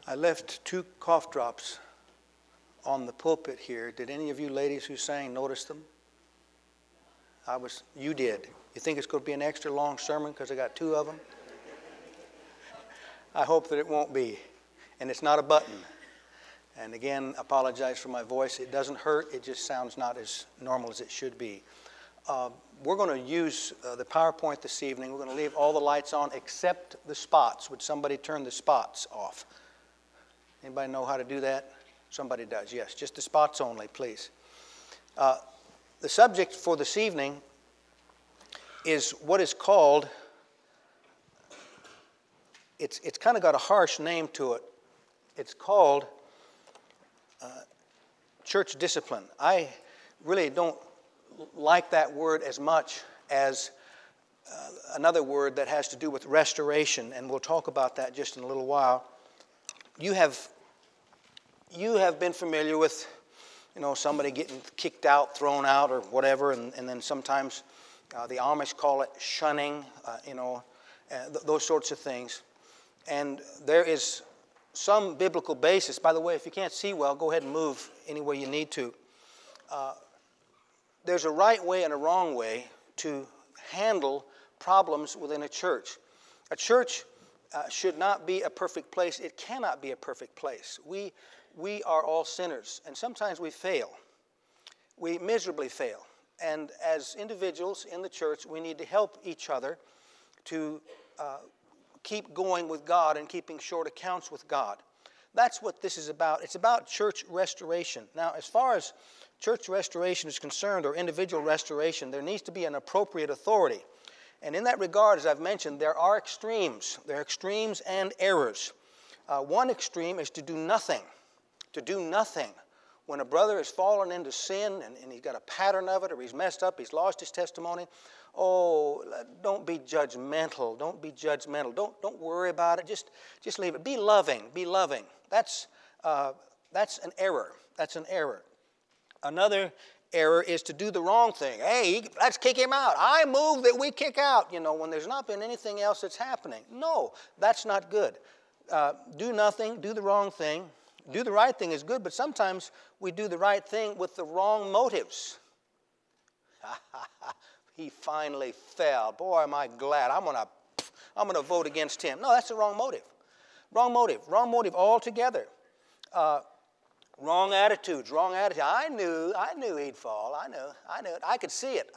I left 2 cough drops on the pulpit here. Did any of you ladies who sang notice them? You did. You think it's going to be an extra long sermon because I got 2 of them? I hope that it won't be. And it's not a button. And again, apologize for my voice. It doesn't hurt. It just sounds not as normal as it should be. We're going to use the PowerPoint this evening. We're going to leave all the lights on except the spots. Would somebody turn the spots off? Anybody know how to do that? Somebody does, yes. Just the spots only, please. The subject for this evening is what is called, it's kind of got a harsh name to it. It's called church discipline. I really don't like that word as much as another word that has to do with restoration, and we'll talk about that just in a little while. You have been familiar with, somebody getting kicked out, thrown out, or whatever, and then sometimes the Amish call it shunning, those sorts of things. And there is some biblical basis. By the way, if you can't see well, go ahead and move any way you need to. There's a right way and a wrong way to handle problems within a church. A church should not be a perfect place. It cannot be a perfect place. We are all sinners, and sometimes we fail. We miserably fail. And as individuals in the church, we need to help each other to keep going with God and keeping short accounts with God. That's what this is about. It's about church restoration. Now, as far as church restoration is concerned, or individual restoration, there needs to be an appropriate authority. And in that regard, as I've mentioned, there are extremes. There are extremes and errors. One extreme is to do nothing. To do nothing. When a brother has fallen into sin and he's got a pattern of it, or he's messed up, he's lost his testimony, don't be judgmental. Don't be judgmental. Don't worry about it. Just leave it. Be loving. Be loving. That's an error. That's an error. Another error is to do the wrong thing. Hey, let's kick him out. I move that we kick out, when there's not been anything else that's happening. No, that's not good. Do nothing, do the wrong thing. Do the right thing is good, but sometimes we do the right thing with the wrong motives. He finally fell. Boy, am I glad. I'm gonna vote against him. No, that's the wrong motive. Wrong motive. Wrong motive altogether. Wrong attitudes. Wrong attitude. I knew he'd fall. I knew it. I could see it.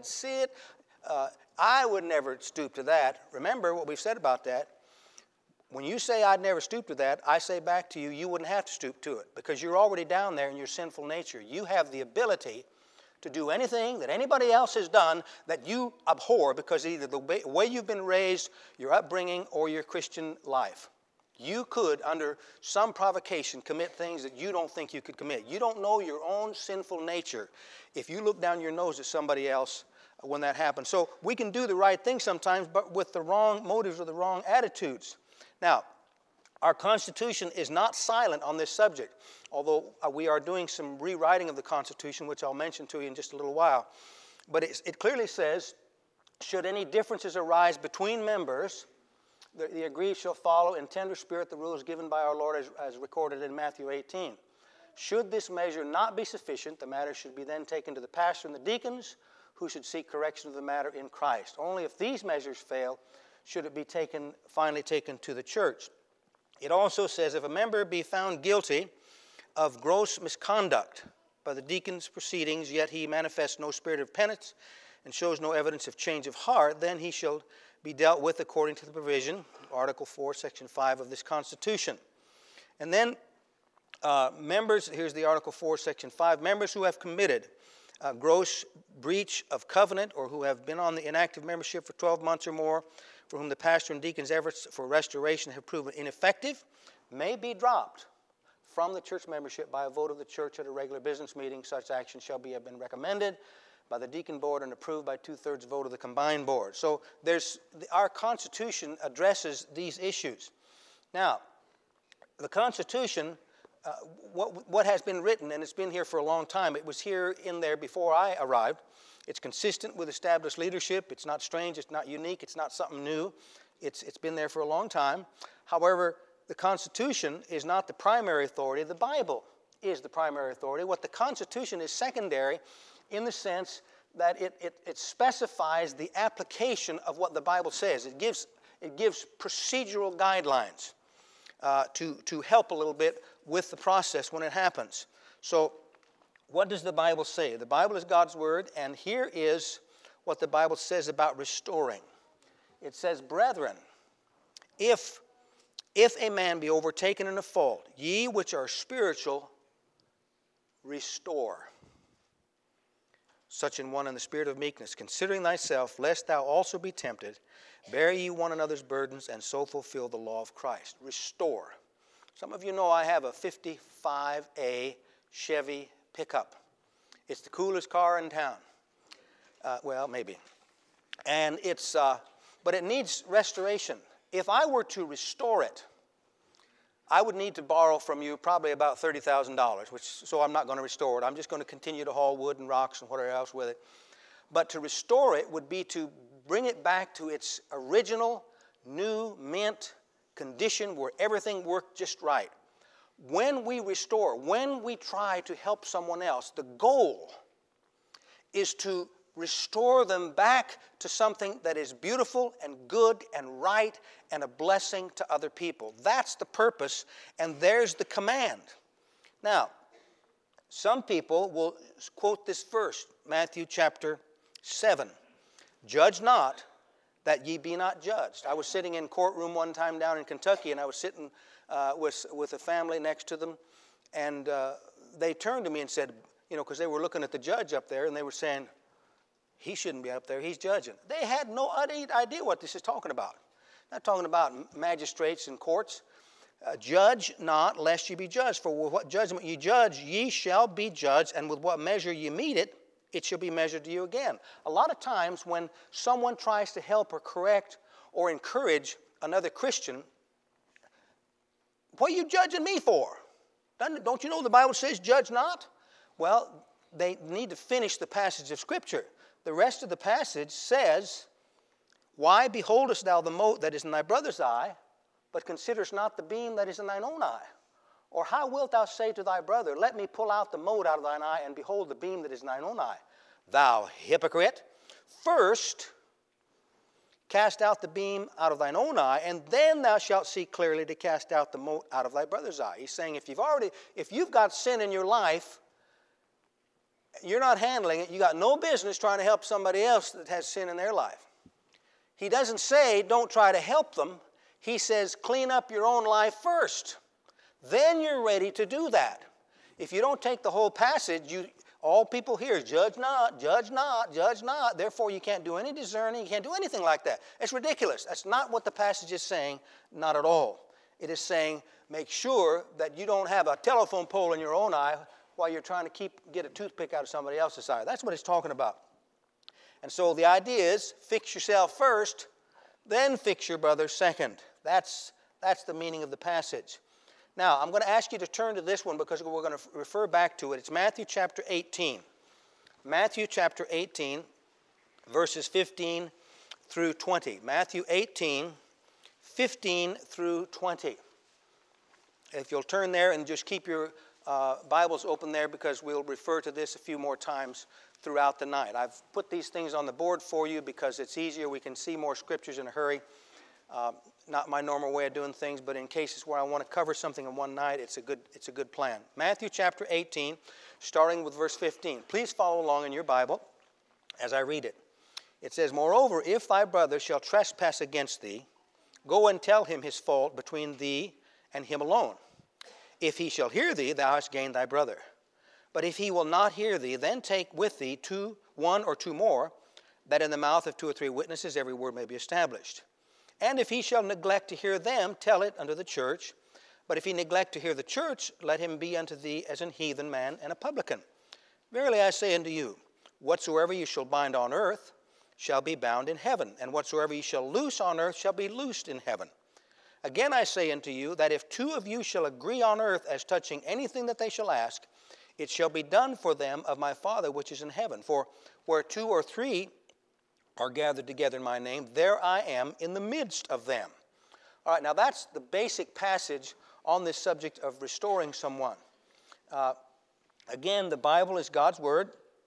I would never stoop to that. Remember what we've said about that. When you say I'd never stoop to that, I say back to you, you wouldn't have to stoop to it because you're already down there in your sinful nature. You have the ability to do anything that anybody else has done that you abhor because either the way you've been raised, your upbringing, or your Christian life. You could, under some provocation, commit things that you don't think you could commit. You don't know your own sinful nature if you look down your nose at somebody else when that happens. So we can do the right thing sometimes, but with the wrong motives or the wrong attitudes. Now, our Constitution is not silent on this subject, although we are doing some rewriting of the Constitution, which I'll mention to you in just a little while. But it clearly says, should any differences arise between members, the aggrieved shall follow in tender spirit the rules given by our Lord as recorded in Matthew 18. Should this measure not be sufficient, the matter should be then taken to the pastor and the deacons, who should seek correction of the matter in Christ. Only if these measures fail, should it be finally taken to the church. It also says, if a member be found guilty of gross misconduct by the deacon's proceedings, yet he manifests no spirit of penance and shows no evidence of change of heart, then he shall be dealt with according to the provision, Article 4, Section 5 of this Constitution. And then members, here's the Article 4, Section 5, members who have committed a gross breach of covenant or who have been on the inactive membership for 12 months or more, for whom the pastor and deacon's efforts for restoration have proven ineffective, may be dropped from the church membership by a vote of the church at a regular business meeting. Such action shall have been recommended by the deacon board and approved by 2/3 vote of the combined board. So our Constitution addresses these issues. Now, the Constitution, what has been written, and it's been here for a long time, it was here in there before I arrived. It's consistent with established leadership. It's not strange. It's not unique. It's not something new. It's been there for a long time. However, the Constitution is not the primary authority. The Bible is the primary authority. What the Constitution is secondary in the sense that it specifies the application of what the Bible says. It gives procedural guidelines to help a little bit with the process when it happens. So what does the Bible say? The Bible is God's Word, and here is what the Bible says about restoring. It says, brethren, if a man be overtaken in a fault, ye which are spiritual, restore such an one in the spirit of meekness, considering thyself, lest thou also be tempted. Bear ye one another's burdens, and so fulfill the law of Christ. Restore. Some of you know I have a 55A Chevy pickup. It's the coolest car in town. Well, maybe. And but it needs restoration. If I were to restore it, I would need to borrow from you probably about $30,000, so I'm not going to restore it. I'm just going to continue to haul wood and rocks and whatever else with it. But to restore it would be to bring it back to its original, new, mint condition where everything worked just right. When we restore, when we try to help someone else, the goal is to restore them back to something that is beautiful and good and right and a blessing to other people. That's the purpose, and there's the command. Now, some people will quote this verse, Matthew chapter 7. Judge not, that ye be not judged. I was sitting in courtroom one time down in Kentucky, and I was sitting with a family next to them, and they turned to me and said, because they were looking at the judge up there, and they were saying, he shouldn't be up there, he's judging. They had no idea what this is talking about. Not talking about magistrates and courts. Judge not, lest ye be judged. For with what judgment ye judge, ye shall be judged, and with what measure ye mete it, it shall be measured to you again. A lot of times when someone tries to help or correct or encourage another Christian, what are you judging me for? Don't you know the Bible says judge not? Well, they need to finish the passage of Scripture. The rest of the passage says, why beholdest thou the mote that is in thy brother's eye, but considerest not the beam that is in thine own eye? Or how wilt thou say to thy brother, let me pull out the mote out of thine eye, and behold the beam that is in thine own eye? Thou hypocrite, first cast out the beam out of thine own eye, and then thou shalt see clearly to cast out the mote out of thy brother's eye. He's saying if you've got sin in your life, you're not handling it, you got no business trying to help somebody else that has sin in their life. He doesn't say don't try to help them. He says clean up your own life first. Then you're ready to do that. If you don't take the whole passage, all people hear is judge not, judge not, judge not. Therefore, you can't do any discerning, you can't do anything like that. It's ridiculous. That's not what the passage is saying, not at all. It is saying make sure that you don't have a telephone pole in your own eye while you're trying to get a toothpick out of somebody else's eye. That's what it's talking about. And so the idea is fix yourself first, then fix your brother second. That's the meaning of the passage. Now, I'm going to ask you to turn to this one because we're going to refer back to it. It's Matthew chapter 18. Matthew chapter 18, verses 15 through 20. Matthew 18, 15 through 20. If you'll turn there and just keep your Bibles open there because we'll refer to this a few more times throughout the night. I've put these things on the board for you because it's easier. We can see more scriptures in a hurry. Not my normal way of doing things, but in cases where I want to cover something in one night, it's a good plan. Matthew chapter 18, starting with verse 15. Please follow along in your Bible as I read it. It says, moreover, if thy brother shall trespass against thee, go and tell him his fault between thee and him alone. If he shall hear thee, thou hast gained thy brother. But if he will not hear thee, then take with thee one or two more, that in the mouth of two or three witnesses every word may be established. And if he shall neglect to hear them, tell it unto the church. But if he neglect to hear the church, let him be unto thee as an heathen man and a publican. Verily I say unto you, whatsoever you shall bind on earth shall be bound in heaven, and whatsoever you shall loose on earth shall be loosed in heaven. Again I say unto you, that if two of you shall agree on earth as touching anything that they shall ask, it shall be done for them of my Father which is in heaven. For where two or three are gathered together in my name, there I am in the midst of them. All right, now that's the basic passage on this subject of restoring someone. Again, the Bible is God's Word.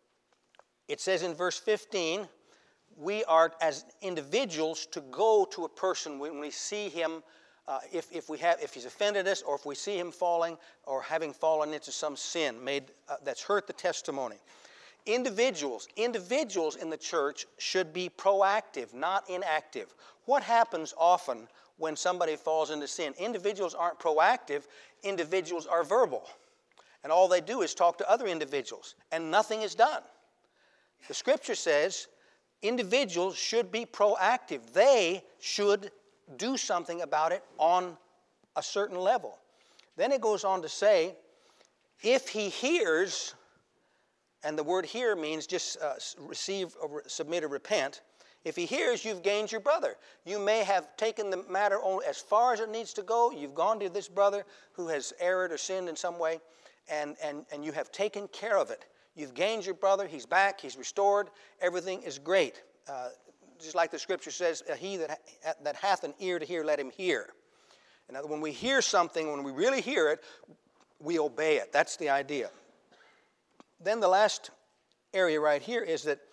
It says in verse 15, we are, as individuals, to go to a person when we see him, if he's offended us, or if we see him falling or having fallen into some sin that's hurt the testimony. Individuals in the church should be proactive, not inactive. What happens often when somebody falls into sin? Individuals aren't proactive. Individuals are verbal. And all they do is talk to other individuals, and nothing is done. The Scripture says individuals should be proactive. They should do something about it on a certain level. Then it goes on to say, if he hears, and the word hear means just receive, or submit, or repent. If he hears, you've gained your brother. You may have taken the matter only as far as it needs to go. You've gone to this brother who has erred or sinned in some way, and you have taken care of it. You've gained your brother. He's back. He's restored. Everything is great. Just like the Scripture says, he that hath an ear to hear, let him hear. And when we hear something, when we really hear it, we obey it. That's the idea. Then the last area right here is that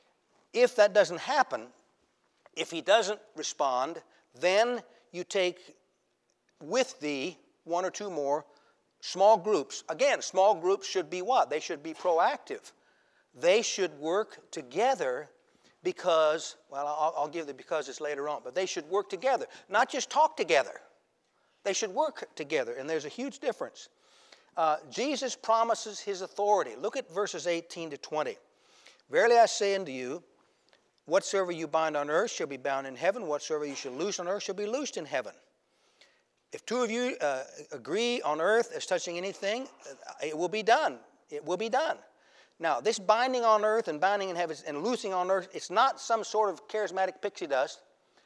if that doesn't happen, if he doesn't respond, then you take with thee one or two more small groups. Again, small groups should be what? They should be proactive. They should work together because, well, I'll give the becauses later on, but they should work together, not just talk together. They should work together, and there's a huge difference. Jesus promises his authority. Look at verses 18 to 20. Verily I say unto you, whatsoever you bind on earth shall be bound in heaven. Whatsoever you shall loose on earth shall be loosed in heaven. If two of you agree on earth as touching anything, it will be done. It will be done. Now, this binding on earth and binding in heaven and loosing on earth, it's not some sort of charismatic pixie dust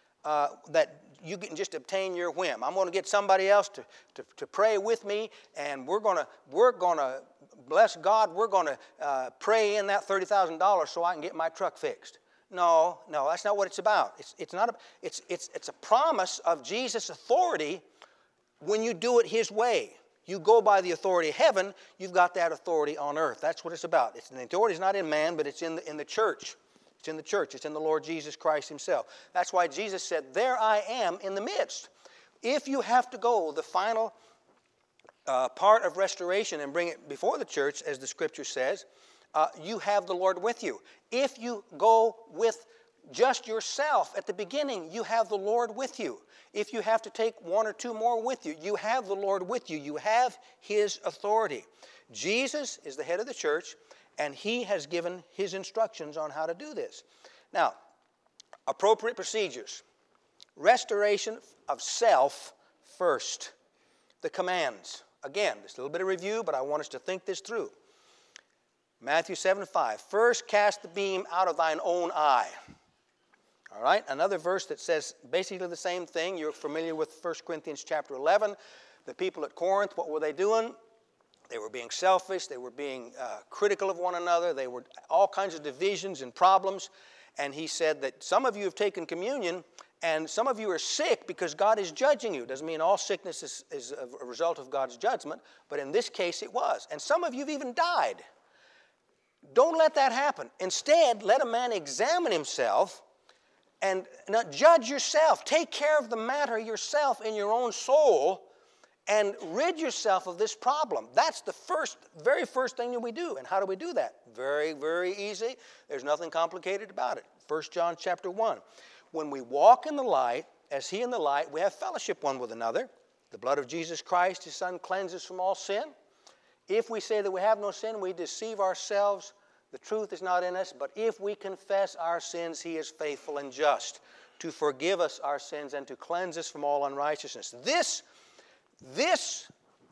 that you can just obtain your whim. I'm going to get somebody else to pray with me, and we're going to bless God. We're going to pray in that $30,000 so I can get my truck fixed. No, that's not what it's about. It's a promise of Jesus' authority. When you do it his way, you go by the authority of heaven, you've got that authority on earth. That's what it's about. The authority is not in man, but it's in the church. It's in the church. It's in the Lord Jesus Christ himself. That's why Jesus said, there I am in the midst. If you have to go the final part of restoration and bring it before the church, as the Scripture says, you have the Lord with you. If you go with just yourself at the beginning, you have the Lord with you. If you have to take one or two more with you, you have the Lord with you. You have his authority. Jesus is the head of the church, and he has given his instructions on how to do this. Now, appropriate procedures. Restoration of self first. The commands. Again, just a little bit of review, but I want us to think this through. Matthew 7:5. First cast the beam out of thine own eye. All right, another verse that says basically the same thing. You're familiar with 1 Corinthians chapter 11. The people at Corinth, what were they doing? They were being selfish. They were being critical of one another. They were all kinds of divisions and problems. And he said that some of you have taken communion, and some of you are sick because God is judging you. Doesn't mean all sickness is a result of God's judgment, but in this case it was. And some of you have even died. Don't let that happen. Instead, let a man examine himself and not judge yourself. Take care of the matter yourself in your own soul and rid yourself of this problem. That's the very first thing that we do. And how do we do that? Very, very easy. There's nothing complicated about it. 1 John chapter 1. When we walk in the light, as he in the light, we have fellowship one with another. The blood of Jesus Christ, his Son, cleanses from all sin. If we say that we have no sin, we deceive ourselves. The truth is not in us. But if we confess our sins, he is faithful and just to forgive us our sins and to cleanse us from all unrighteousness. This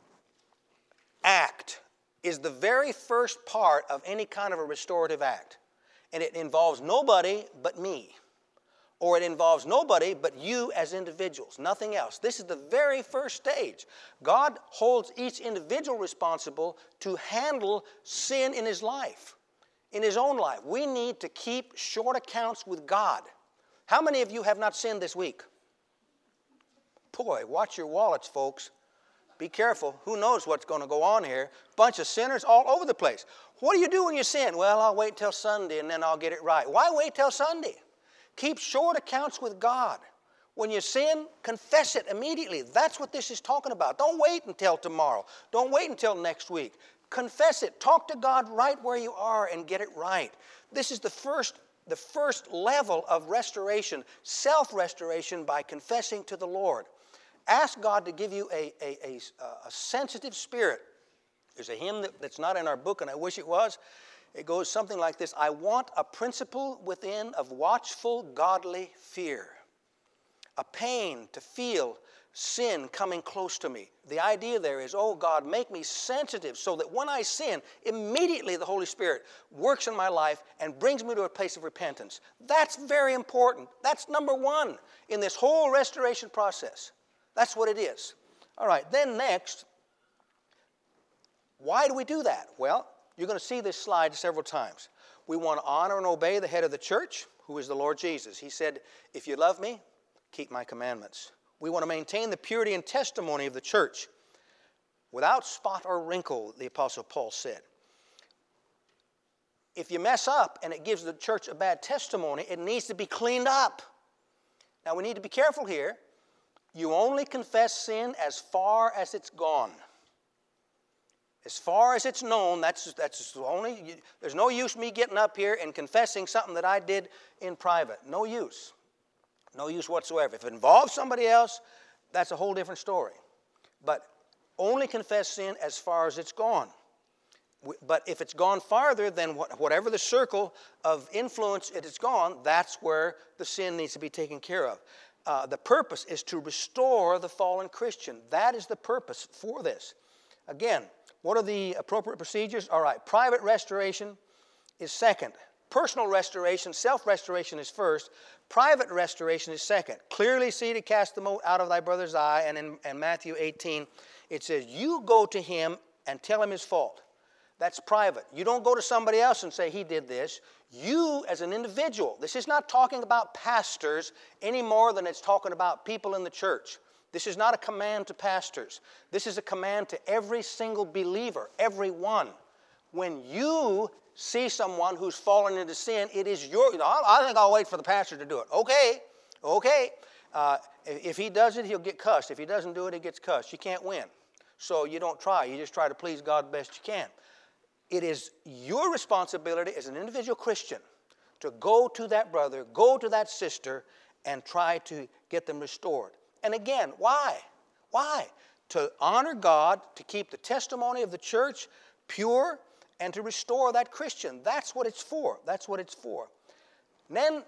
act is the very first part of any kind of a restorative act. And it involves nobody but me. Or it involves nobody but you as individuals, nothing else. This is the very first stage. God holds each individual responsible to handle sin in his life, in his own life. We need to keep short accounts with God. How many of you have not sinned this week? Boy, watch your wallets, folks. Be careful. Who knows what's going to go on here? Bunch of sinners all over the place. What do you do when you sin? Well, I'll wait till Sunday and then I'll get it right. Why wait till Sunday? Keep short accounts with God. When you sin, confess it immediately. That's what this is talking about. Don't wait until tomorrow. Don't wait until next week. Confess it. Talk to God right where you are and get it right. This is the first level of restoration, self-restoration by confessing to the Lord. Ask God to give you a sensitive spirit. There's a hymn that's not in our book, and I wish it was. It goes something like this: I want a principle within of watchful, godly fear. A pain to feel sin coming close to me. The idea there is, oh God, make me sensitive so that when I sin, immediately the Holy Spirit works in my life and brings me to a place of repentance. That's very important. That's number one in this whole restoration process. That's what it is. All right, then next, why do we do that? Well, you're going to see this slide several times. We want to honor and obey the head of the church, who is the Lord Jesus. He said, if you love me, keep my commandments. We want to maintain the purity and testimony of the church without spot or wrinkle, the Apostle Paul said. If you mess up and it gives the church a bad testimony, it needs to be cleaned up. Now, we need to be careful here. You only confess sin as far as it's gone. As far as it's known, that's only. There's no use me getting up here and confessing something that I did in private. No use. No use whatsoever. If it involves somebody else, that's a whole different story. But only confess sin as far as it's gone. But if it's gone farther, then whatever the circle of influence it has gone, that's where the sin needs to be taken care of. The purpose is to restore the fallen Christian. That is the purpose for this. Again, what are the appropriate procedures? All right, private restoration is second. Personal restoration, self-restoration is first. Private restoration is second. Clearly see to cast the mote out of thy brother's eye. And in Matthew 18, it says, you go to him and tell him his fault. That's private. You don't go to somebody else and say, he did this. You as an individual. This is not talking about pastors any more than it's talking about people in the church. This is not a command to pastors. This is a command to every single believer, every one. When you see someone who's fallen into sin, it is I think I'll wait for the pastor to do it. Okay. If he does it, he'll get cussed. If he doesn't do it, he gets cussed. You can't win. So you don't try. You just try to please God best you can. It is your responsibility as an individual Christian to go to that brother, go to that sister, and try to get them restored. And again, why? Why? To honor God, to keep the testimony of the church pure, and to restore that Christian. That's what it's for. That's what it's for. And then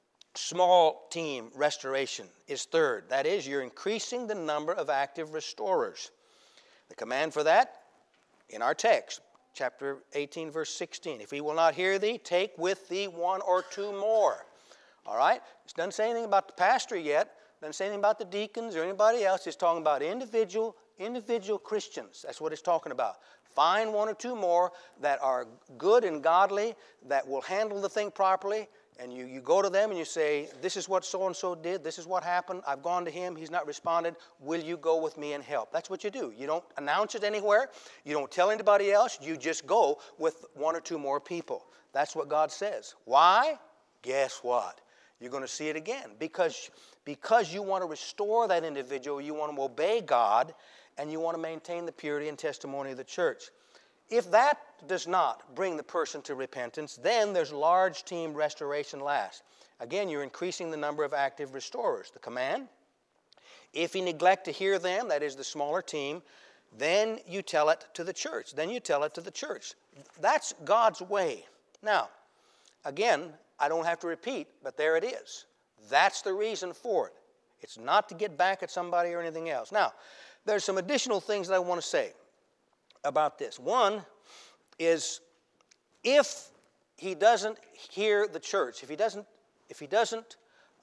small team restoration is third. That is, you're increasing the number of active restorers. The command for that in our text, chapter 18, verse 16. If he will not hear thee, take with thee one or two more. All right? It doesn't say anything about the pastor yet. It doesn't say anything about the deacons or anybody else. It's talking about individual Christians. That's what it's talking about. Find one or two more that are good and godly, that will handle the thing properly, and you go to them and you say, this is what so-and-so did, this is what happened, I've gone to him, he's not responded, will you go with me and help? That's what you do. You don't announce it anywhere, you don't tell anybody else, you just go with one or two more people. That's what God says. Why? Guess what? You're going to see it again. Because you want to restore that individual, you want to obey God, and you want to maintain the purity and testimony of the church. If that does not bring the person to repentance, then there's large team restoration last. Again, you're increasing the number of active restorers. The command, if you neglect to hear them, that is the smaller team, then you tell it to the church. Then you tell it to the church. That's God's way. Now, again, I don't have to repeat, but there it is. That's the reason for it. It's not to get back at somebody or anything else. Now, there's some additional things that I want to say about this. One is, if he doesn't hear the church, if he doesn't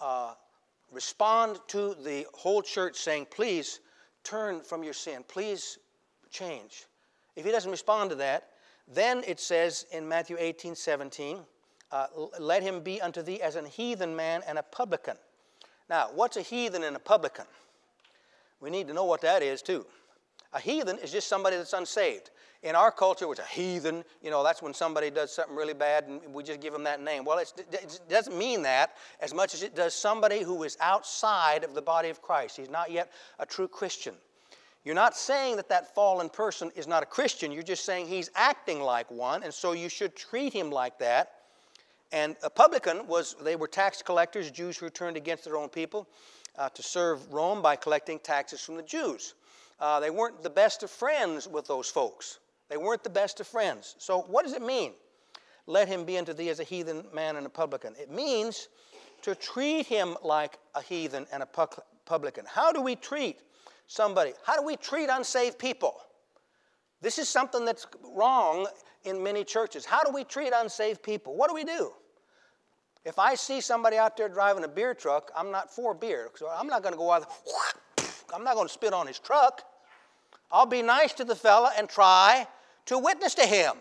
respond to the whole church saying, please turn from your sin, please change. If he doesn't respond to that, then it says in Matthew 18:17, let him be unto thee as an heathen man and a publican. Now, what's a heathen and a publican? We need to know what that is too. A heathen is just somebody that's unsaved. In our culture, which a heathen, that's when somebody does something really bad and we just give them that name. Well, it doesn't mean that as much as it does somebody who is outside of the body of Christ. He's not yet a true Christian. You're not saying that fallen person is not a Christian. You're just saying he's acting like one, and so you should treat him like that. And a publican they were tax collectors, Jews who turned against their own people to serve Rome by collecting taxes from the Jews. They weren't the best of friends with those folks. They weren't the best of friends. So what does it mean? Let him be unto thee as a heathen man and a publican. It means to treat him like a heathen and a publican. How do we treat somebody? How do we treat unsaved people? This is something that's wrong in many churches. How do we treat unsaved people? What do we do? If I see somebody out there driving a beer truck, I'm not for beer. So I'm not going to go out there, I'm not going to spit on his truck. I'll be nice to the fella and try to witness to him.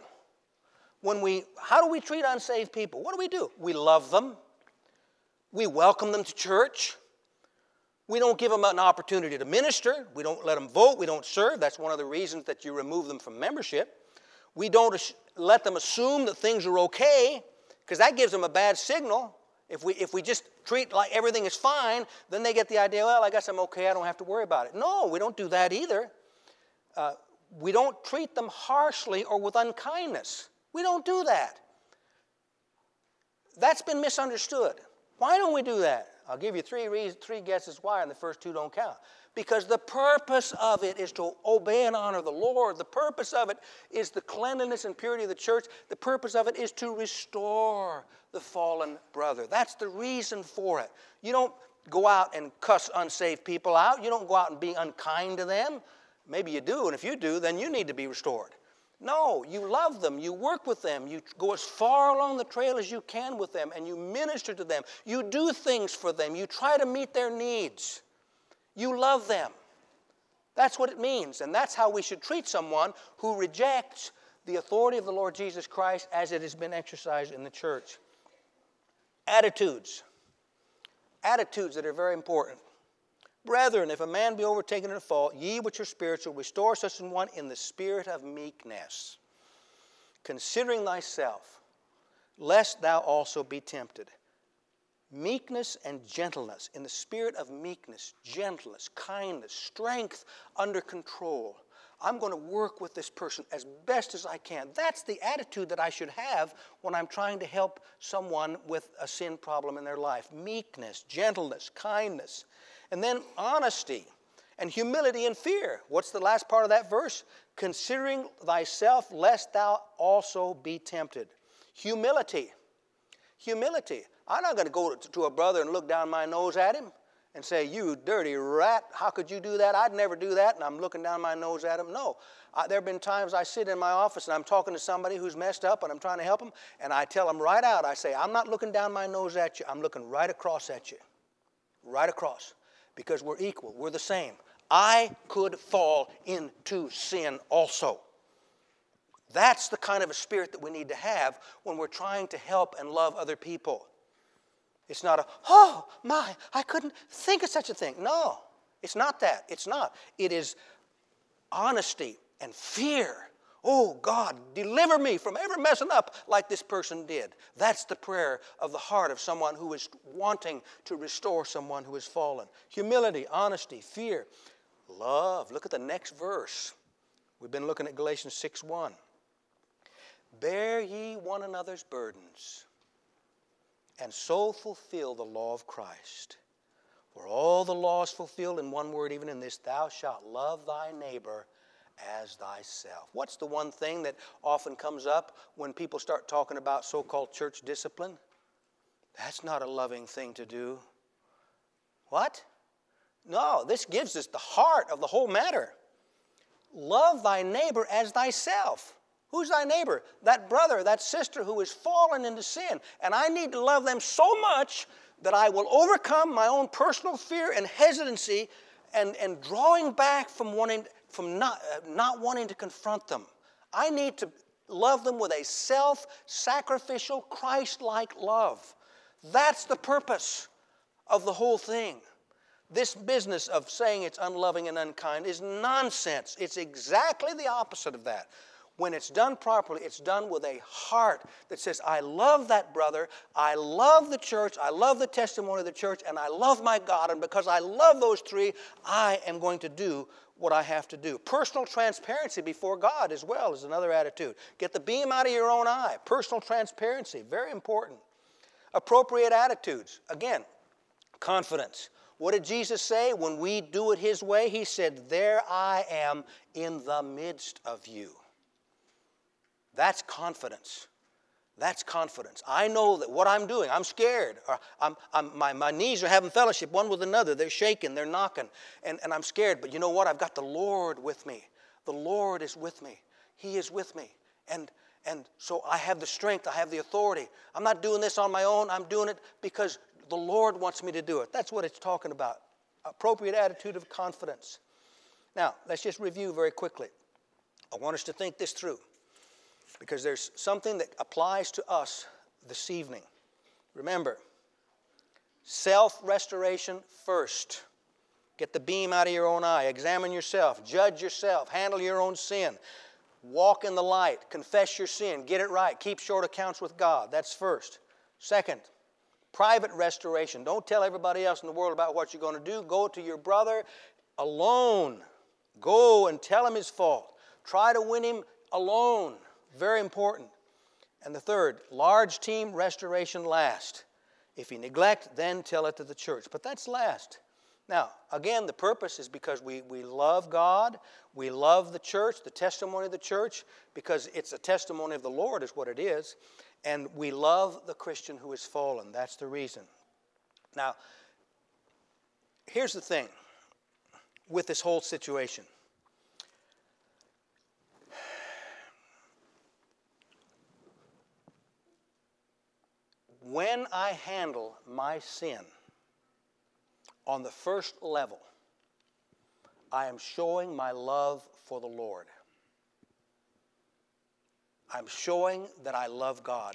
How do we treat unsaved people? What do? We love them. We welcome them to church. We don't give them an opportunity to minister. We don't let them vote. We don't serve. That's one of the reasons that you remove them from membership. We don't let them assume that things are okay, because that gives them a bad signal. If we just treat like everything is fine, then they get the idea, well, I guess I'm okay, I don't have to worry about it. No, we don't do that either. We don't treat them harshly or with unkindness. We don't do that. That's been misunderstood. Why don't we do that? I'll give you three guesses why, and the first two don't count. Because the purpose of it is to obey and honor the Lord. The purpose of it is the cleanliness and purity of the church. The purpose of it is to restore the fallen brother. That's the reason for it. You don't go out and cuss unsaved people out. You don't go out and be unkind to them. Maybe you do, and if you do, then you need to be restored. No, you love them, you work with them, you go as far along the trail as you can with them, and you minister to them. You do things for them. You try to meet their needs. You love them. That's what it means, and that's how we should treat someone who rejects the authority of the Lord Jesus Christ as it has been exercised in the church. Attitudes. Attitudes that are very important. Brethren, if a man be overtaken in a fault, ye which are spiritual, restore such an one in the spirit of meekness, considering thyself, lest thou also be tempted. Meekness and gentleness, in the spirit of meekness, gentleness, kindness, strength under control. I'm going to work with this person as best as I can. That's the attitude that I should have when I'm trying to help someone with a sin problem in their life. Meekness, gentleness, kindness. And then honesty and humility and fear. What's the last part of that verse? Considering thyself, lest thou also be tempted. Humility. Humility. I'm not going to go to a brother and look down my nose at him and say, you dirty rat, how could you do that? I'd never do that, and I'm looking down my nose at him. No. There have been times I sit in my office and I'm talking to somebody who's messed up and I'm trying to help them, and I tell them right out, I say, I'm not looking down my nose at you, I'm looking right across at you. Right across. Because we're equal, we're the same. I could fall into sin also. That's the kind of a spirit that we need to have when we're trying to help and love other people. It's not oh my, I couldn't think of such a thing. No, it's not that. It's not. It is honesty and fear. Oh, God, deliver me from ever messing up like this person did. That's the prayer of the heart of someone who is wanting to restore someone who has fallen. Humility, honesty, fear, love. Look at the next verse. We've been looking at Galatians 6:1. Bear ye one another's burdens, and so fulfill the law of Christ. For all the law is fulfilled in one word, even in this, thou shalt love thy neighbor as thyself. What's the one thing that often comes up when people start talking about so-called church discipline? That's not a loving thing to do. What? No, this gives us the heart of the whole matter. Love thy neighbor as thyself. Who's thy neighbor? That brother, that sister who has fallen into sin. And I need to love them so much that I will overcome my own personal fear and hesitancy and drawing back from not wanting to confront them. I need to love them with a self-sacrificial, Christ-like love. That's the purpose of the whole thing. This business of saying it's unloving and unkind is nonsense. It's exactly the opposite of that. When it's done properly, it's done with a heart that says, I love that brother, I love the church, I love the testimony of the church, and I love my God, and because I love those three, I am going to do what I have to do. Personal transparency before God as well is another attitude. Get the beam out of your own eye. Personal transparency, very important. Appropriate attitudes. Again, confidence. What did Jesus say when we do it His way? He said, there I am in the midst of you. That's confidence. That's confidence. I know that what I'm doing, I'm scared. Or my knees are having fellowship one with another. They're shaking, they're knocking, and I'm scared. But you know what? I've got the Lord with me. The Lord is with me. He is with me. And so I have the strength, I have the authority. I'm not doing this on my own. I'm doing it because the Lord wants me to do it. That's what it's talking about. Appropriate attitude of confidence. Now, let's just review very quickly. I want us to think this through, because there's something that applies to us this evening. Remember, self-restoration first. Get the beam out of your own eye. Examine yourself. Judge yourself. Handle your own sin. Walk in the light. Confess your sin. Get it right. Keep short accounts with God. That's first. Second, private restoration. Don't tell everybody else in the world about what you're going to do. Go to your brother alone. Go and tell him his fault. Try to win him alone. Very important. And the third, large team restoration last. If you neglect, then tell it to the church. But that's last. Now, again, the purpose is because we love God. We love the church, the testimony of the church, because it's a testimony of the Lord is what it is. And we love the Christian who is fallen. That's the reason. Now, here's the thing with this whole situation. When I handle my sin on the first level, I am showing my love for the Lord. I'm showing that I love God.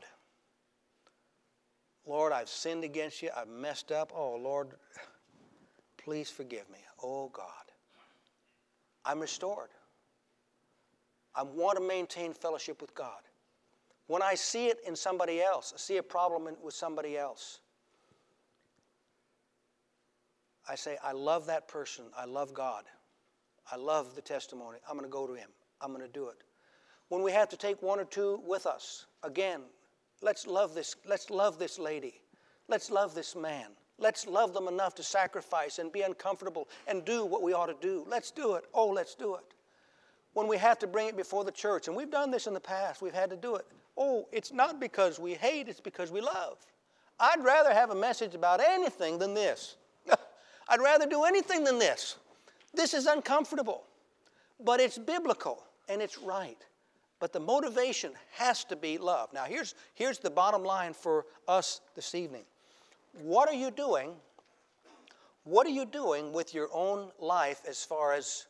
Lord, I've sinned against you. I've messed up. Oh, Lord, please forgive me. Oh, God. I'm restored. I want to maintain fellowship with God. When I see it in somebody else, I see a problem with somebody else, I say, I love that person. I love God. I love the testimony. I'm going to go to him. I'm going to do it. When we have to take one or two with us, again, let's love this lady. Let's love this man. Let's love them enough to sacrifice and be uncomfortable and do what we ought to do. Let's do it. Oh, let's do it. When we have to bring it before the church, and we've done this in the past, we've had to do it. Oh, it's not because we hate, it's because we love. I'd rather have a message about anything than this. I'd rather do anything than this. This is uncomfortable, but it's biblical and it's right. But the motivation has to be love. Now, here's the bottom line for us this evening. What are you doing? What are you doing with your own life as far as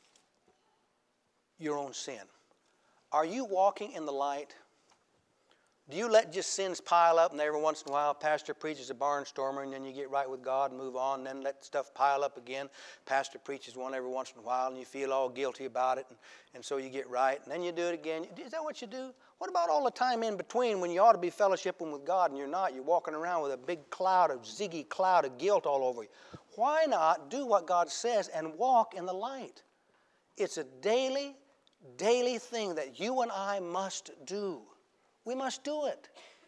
your own sin? Are you walking in the light? Do you let just sins pile up, and every once in a while pastor preaches a barnstormer, and then you get right with God and move on, and then let stuff pile up again? Pastor preaches one every once in a while, and you feel all guilty about it, and so you get right, and then you do it again. Is that what you do? What about all the time in between when you ought to be fellowshipping with God and you're not? You're walking around with a big ziggy cloud of guilt all over you. Why not do what God says and walk in the light? It's a daily thing that you and I must do. We must do it.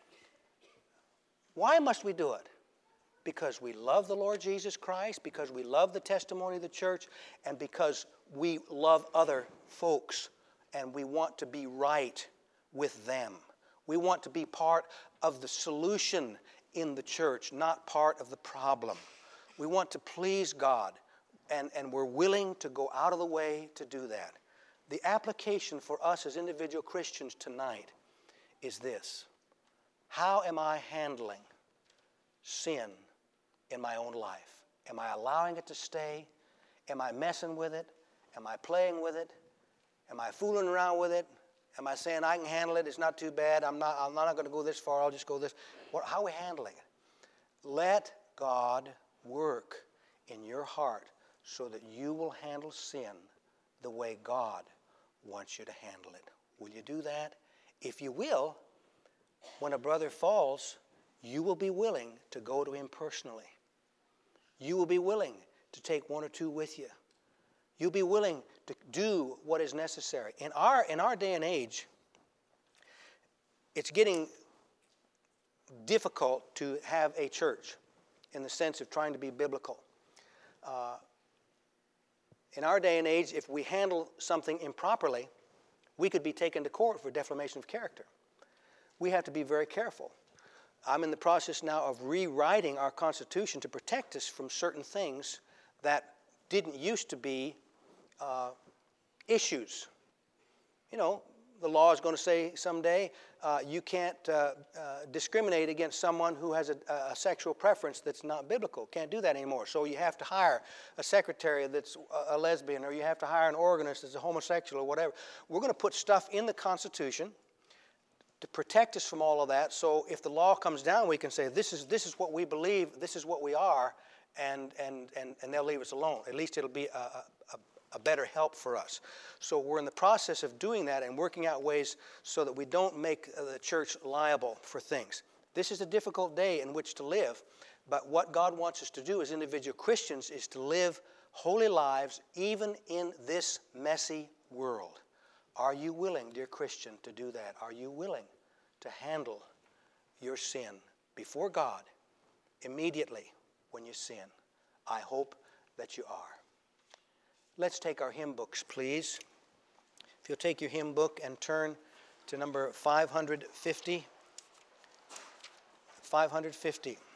Why must we do it? Because we love the Lord Jesus Christ, because we love the testimony of the church, and because we love other folks, and we want to be right with them. We want to be part of the solution in the church, not part of the problem. We want to please God, and we're willing to go out of the way to do that. The application for us as individual Christians tonight is this: how am I handling sin in my own life? Am I allowing it to stay? Am I messing with it? Am I playing with it? Am I fooling around with it? Am I saying I can handle it? It's not too bad. I'm not going to go this far. I'll just go this. How are we handling it? Let God work in your heart so that you will handle sin the way God wants you to handle it. Will you do that? If you will, when a brother falls, you will be willing to go to him personally. You will be willing to take one or two with you. You'll be willing to do what is necessary. In our day and age, it's getting difficult to have a church in the sense of trying to be biblical. In our day and age, if we handle something improperly, we could be taken to court for defamation of character. We have to be very careful. I'm in the process now of rewriting our Constitution to protect us from certain things that didn't used to be issues. You know, the law is going to say someday you can't discriminate against someone who has a sexual preference that's not biblical. Can't do that anymore. So you have to hire a secretary that's a lesbian, or you have to hire an organist that's a homosexual or whatever. We're going to put stuff in the Constitution to protect us from all of that. So if the law comes down, we can say this is what we believe, this is what we are, and they'll leave us alone. At least it'll be a better help for us. So we're in the process of doing that and working out ways so that we don't make the church liable for things. This is a difficult day in which to live, but what God wants us to do as individual Christians is to live holy lives even in this messy world. Are you willing, dear Christian, to do that? Are you willing to handle your sin before God immediately when you sin? I hope that you are. Let's take our hymn books, please. If you'll take your hymn book and turn to number 550. 550.